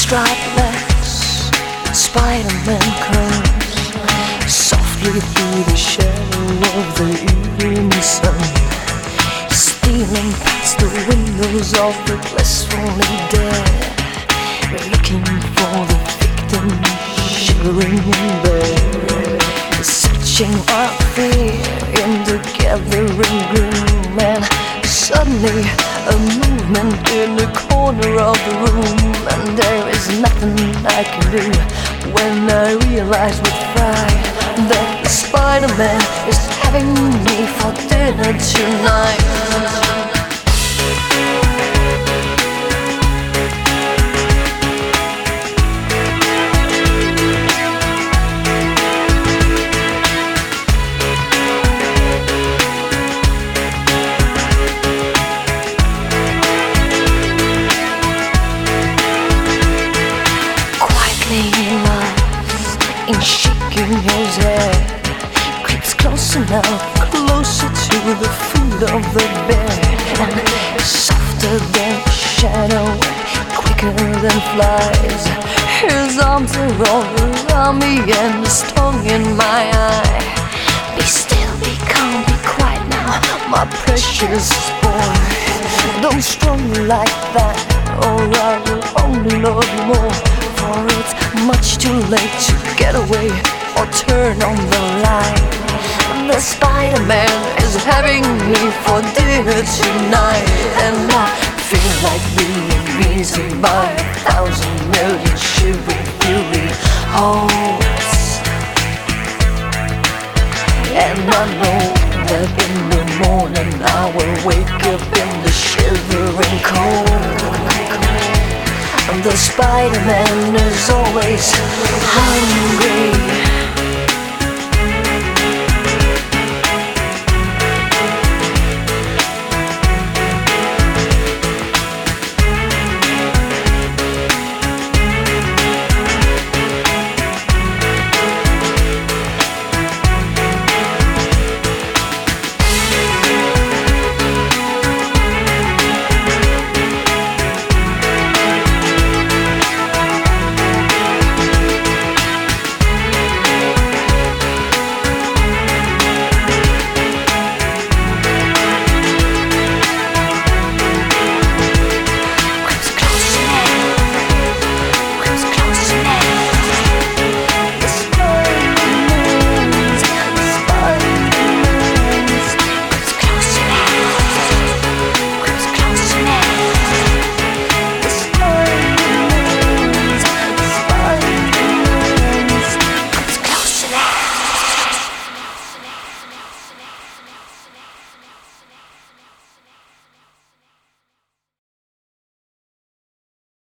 striped legs, Spider-Man comes softly through the shadow of the evening sun, stealing past the windows of the blissfully dead, looking for the victim shivering in bed, searching our fear in the gathering gloom. And suddenly a movement in the corner of the room, and there is nothing I can do when I realize with pride that the Spider-Man is having me for dinner tonight. Lost in shaking his head, creeps close enough, closer to the foot of the bed, and softer than shadow, quicker than flies. His arms are all around me and his tongue in my eye. Be still, be calm, be quiet now, my precious boy. Don't strong like that, or I will only love you more. For it's much too late to get away or turn on the light. The Spider-Man is having me for dinner tonight, and I feel like being beaten by 1,000 million shivering fury hearts. And I know that in the morning I will wake up in the shivering cold. The Spider-Man is always hungry.